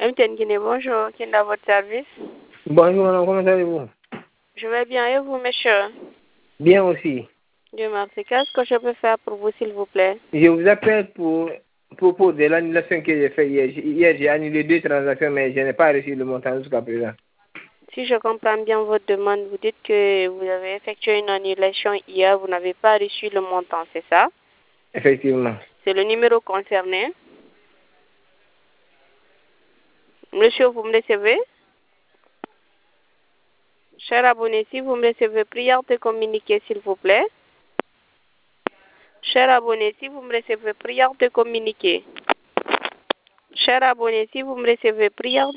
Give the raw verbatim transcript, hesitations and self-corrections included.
M T N Guinée, bonjour. Qui est dans votre service? Bonjour, madame, comment allez-vous? Je vais bien. Et vous, monsieur? Bien aussi. Dieu merci. Qu'est-ce que je peux faire pour vous, s'il vous plaît? Je vous appelle pour propos de l'annulation que j'ai fait hier. Hier, j'ai annulé deux transactions, mais je n'ai pas reçu le montant jusqu'à présent. Si je comprends bien votre demande, vous dites que vous avez effectué une annulation hier, vous n'avez pas reçu le montant, c'est ça? Effectivement. C'est le numéro concerné. Monsieur, vous me recevez? Cher abonné, si vous me recevez, prière de communiquer, s'il vous plaît. Cher abonné, si vous me recevez, prière de communiquer. Cher abonné, si vous me recevez, prière